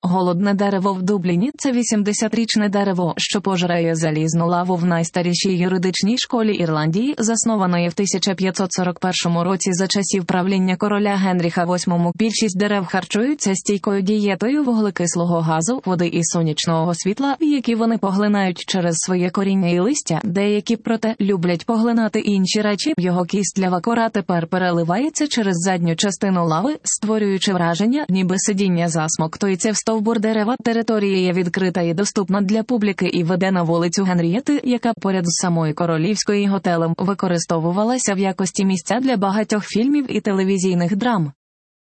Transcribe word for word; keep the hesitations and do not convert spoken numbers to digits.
Голодне дерево в Дубліні – це вісімдесятирічне дерево, що пожирає залізну лаву в найстарішій юридичній школі Ірландії, заснованої в тисяча п'ятсот сорок першому році за часів правління короля Генріха восьмого. Більшість дерев харчуються стійкою дієтою вуглекислого газу, води і сонячного світла, які вони поглинають через своє коріння і листя. Деякі, проте, люблять поглинати інші речі. Його кістлява кора тепер переливається через задню частину лави, створюючи враження, ніби сидіння засмоктується в стовбур дерева. Територія є відкрита і доступна для публіки і веде на вулицю Генрієти, яка поряд з самою королівською готелем використовувалася в якості місця для багатьох фільмів і телевізійних драм.